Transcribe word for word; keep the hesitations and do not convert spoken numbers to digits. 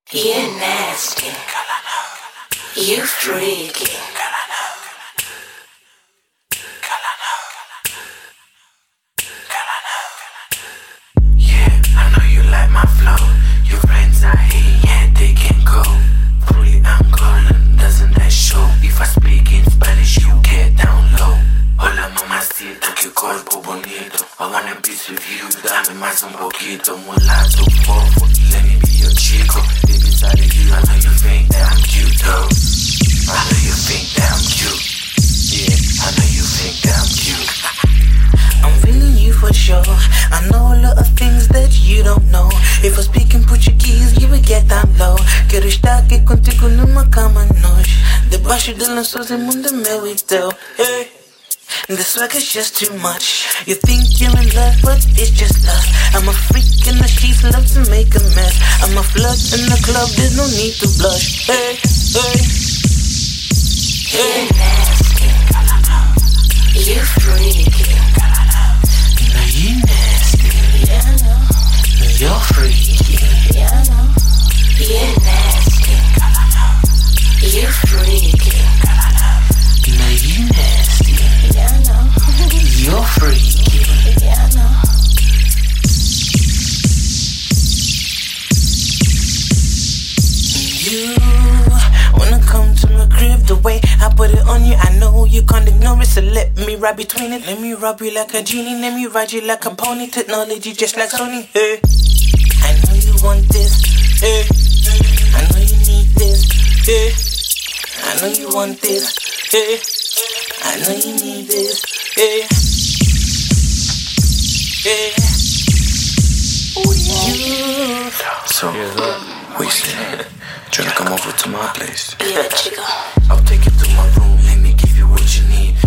You nasty. You freaky. Yeah, I know you like my flow. Your friends are here, yeah, they can go. Fully Angolan, doesn't that show? If I speak in Spanish, you get down low. Hola mamacita, que cuerpo bonito. I wanna be with you, dame más un poquito. Mulato, fofo, let me be your chico. Deep inside of you, I know you think that I'm cute though. I know you think that I'm cute. Yeah, I know you think that I'm cute. I'm feeling you for sure. I know a lot of things that you don't know. If I speak in Portuguese, you will get down low. Quero estar aqui contigo numa cama nós. Debaixo de lençóis e mundo meu e teu. Hey. The swag is just too much. You think you're in love, but it's just lust. I'm a freak in the sheets, love to make a mess. I'm a flood in the club, there's no need to blush. Hey, hey, You nasty. You freaky. now you nasty, Yeah, I know. now you're freaky. Yeah, I know. You nasty. You freaky. Now you nasty, Yeah, I know. you're freaky. Yeah, I know. You wanna come to my crib the way I put it on you, I know you can't ignore it, so let me ride between it. Let me rub you like a genie, let me ride you like a pony. Technology just like Sony. Hey, I know you want this. Hey, I know you need this. Hey, I know you want this. Hey, I know you need this. Hey, hey. You. So, wasted. Tryna come over to my place. Yeah, chico. I'll take you to my room, let me give you what you need.